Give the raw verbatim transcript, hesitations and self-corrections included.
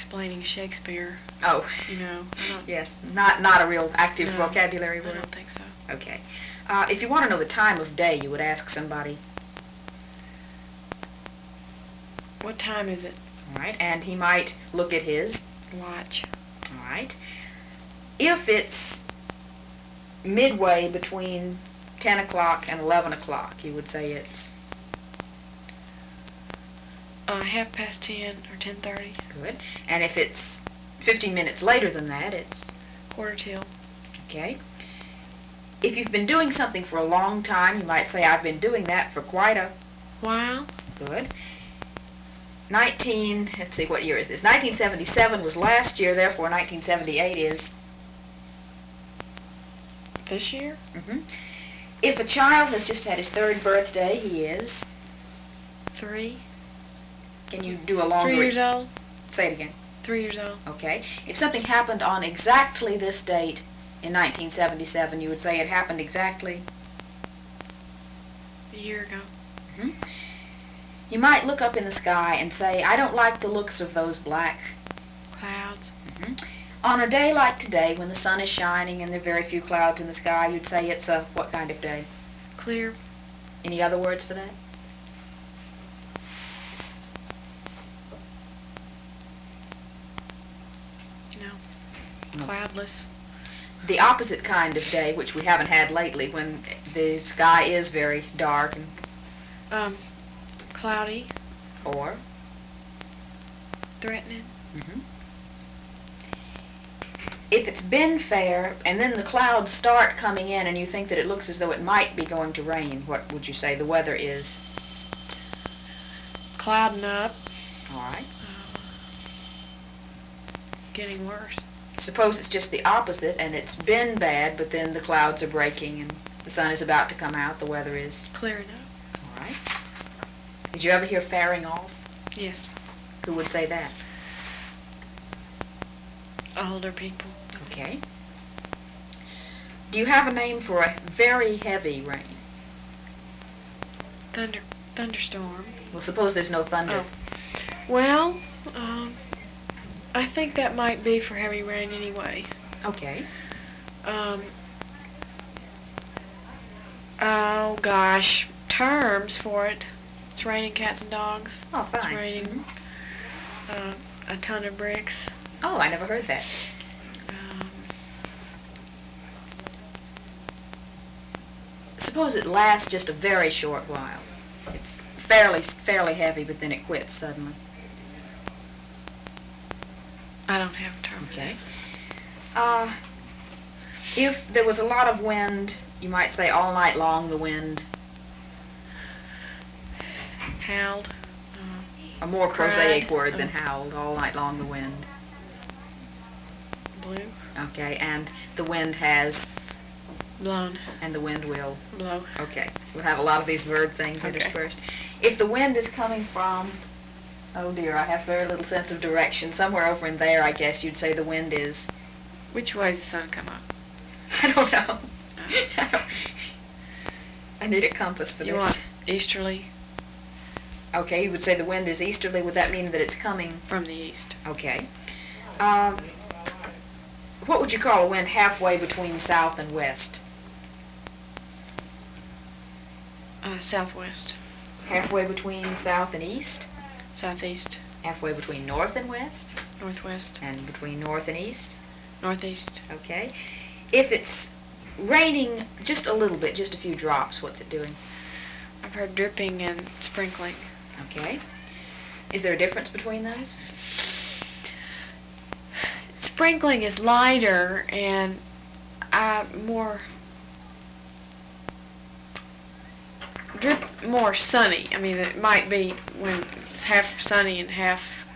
explaining Shakespeare. Oh. You know. I don't, yes, not not a real active no, vocabulary word. I don't think so. Okay. Uh, if you want to know the time of day, you would ask somebody. What time is it? All right, and he might look at his watch. All right. If it's midway between ten o'clock and eleven o'clock, you would say it's Uh, half past ten or ten thirty. good. And if it's fifteen minutes later than that, it's quarter till. Okay. If you've been doing something for a long time, you might say, I've been doing that for quite a while. Good. nineteen, let's see, what year is this? nineteen seventy-seven was last year, therefore nineteen seventy-eight is this year? Mm-hmm. If a child has just had his third birthday, he is three. Can you do a longer? Three years old. Say it again. Three years old. Okay. If something happened on exactly this date in nineteen seventy-seven, you would say it happened exactly a year ago. Mm-hmm. You might look up in the sky and say, I don't like the looks of those black clouds. Mm-hmm. On a day like today, when the sun is shining and there are very few clouds in the sky, you'd say it's a what kind of day? Clear. Any other words for that? No. Cloudless. The opposite kind of day, which we haven't had lately, when the sky is very dark and um, cloudy. Or? Threatening. Mm-hmm. If it's been fair and then the clouds start coming in and you think that it looks as though it might be going to rain, what would you say the weather is? Clouding up. All right. Uh, getting worse. Suppose it's just the opposite and it's been bad, but then the clouds are breaking and the sun is about to come out. The weather is clearing up. All right. Did you ever hear fairing off? Yes. Who would say that? Older people. Okay. Do you have a name for a very heavy rain? Thunder, thunderstorm. Well, suppose there's no thunder. Oh. Well, um, I think that might be for heavy rain anyway. Okay. Um. Oh gosh, terms for it. It's raining cats and dogs. Oh, fine. It's raining Mm-hmm. uh, a ton of bricks. Oh, I never heard that. Um, Suppose it lasts just a very short while. It's fairly fairly heavy, but then it quits suddenly. I don't have a term. Okay. Uh, if there was a lot of wind, you might say all night long the wind. Howled. A more prosaic Cried. word than howled. All night long the wind. Blew. Okay, and the wind has, Blown. and the wind will. Blow. Okay, we'll have a lot of these verb things Okay. interspersed. If the wind is coming from, oh dear, I have very little sense of direction. Somewhere over in there, I guess you'd say the wind is. Which way does the sun come up? I don't know. Uh, I need a compass for you this. want easterly Okay, you would say the wind is easterly. Would that mean that it's coming? from the east. Okay. Um, what would you call a wind halfway between south and west? Uh, southwest. Halfway between south and east? Southeast. Halfway between north and west? Northwest. And between north and east? Northeast. Okay. If it's raining just a little bit, just a few drops, what's it doing? I've heard dripping and sprinkling. Okay. Is there a difference between those? Sprinkling is lighter and uh, more drip more sunny. I mean, it might be when it's half sunny and half